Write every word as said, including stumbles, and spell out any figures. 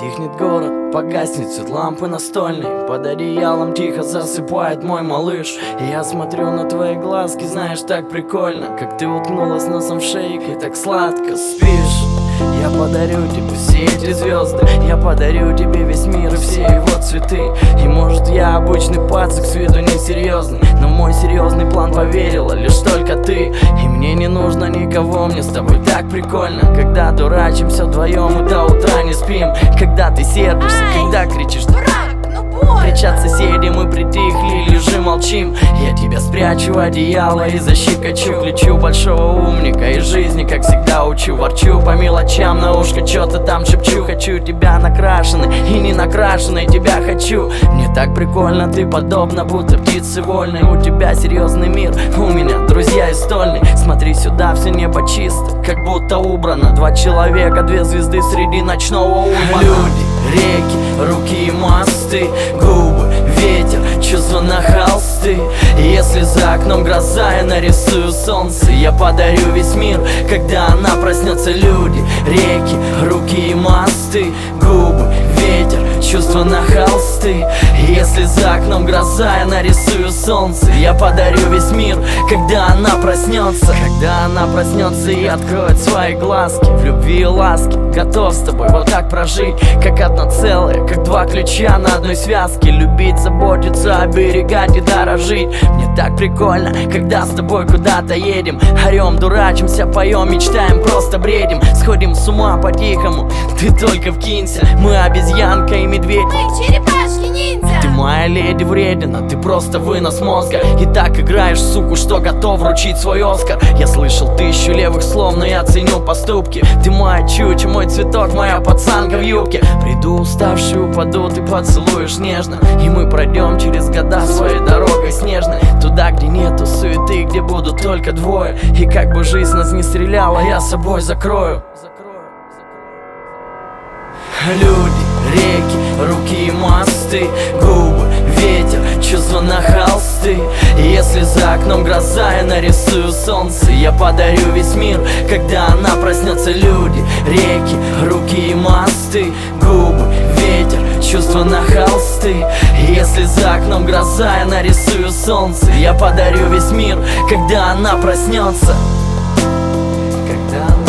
Тихнет город, погаснет свет лампы настольной. Под одеялом тихо засыпает мой малыш. И я смотрю на твои глазки, знаешь, так прикольно, как ты уткнулась носом в шейк и так сладко спишь. Я подарю тебе все эти звезды, я подарю тебе весь мир и все его цветы. И может я обычный пацик, с виду несерьезный, но в мой серьезный план поверила лишь только ты. И мне не нужно никого, мне с тобой так прикольно, когда дурачимся вдвоем и до утра не спим. Когда ты сердишься, Ай, когда кричишь дурак, ну больно. Кричат соседи, мы притихли, лежим, молчим. Я тебя спрячу в одеяло и защекочу. Кличу большого умника из жизни, как всегда учу. Ворчу по мелочам на ушко, чё-то там шепчу. Хочу тебя накрашенной и не накрашенной, тебя хочу. Мне так прикольно, ты подобна будто птице вольной. У тебя серьезный мир, у меня друзья из стольной. Смотри сюда, все небо чисто, как будто убрано. Два человека, две звезды среди ночного умора. Люди, реки, руки и мосты, губы, ветер, чувства на холсты. Если за окном гроза, я нарисую солнце. Я подарю весь мир, когда она проснется. Люди, реки, руки и мосты, губы, ветер, чувства на холсты. Если за окном гроза, я нарисую солнце. Я подарю весь мир, когда она проснется. Когда она проснется и откроет свои глазки, в любви и ласке готов с тобой вот так прожить, как одно целое, как два ключа на одной связке. Любить, заботиться, оберегать и дорожить. Мне так прикольно, когда с тобой куда-то едем. Орем, дурачимся, поем, мечтаем, просто бредим. Сходим с ума по-тихому, ты только вкинься. Мы обезьянка и медведь, Мы черепашки-ниндзя. ты моя леди вредина, ты просто вынос мозга. И так играешь, суку, что готов вручить свой Оскар. Я слышал тысячу левых слов, но я ценю поступки. Ты моя чуча, мой цветок, моя пацанка в юбке. Приду уставший, упаду, ты поцелуешь нежно. И мы пройдем через года своей дорогой снежной, туда, где нету суеты, где будут только двое. И как бы жизнь нас не стреляла, я собой закрою. Люди, реки, руки и мосты, губы, ветер, чувства на холсты. Если за окном гроза, я нарисую солнце. Я подарю весь мир, когда она проснется. Люди, реки, руки и мосты, губы, ветер, чувства на холсты. Если за окном гроза, я нарисую солнце. Я подарю весь мир, когда она проснется. Когда она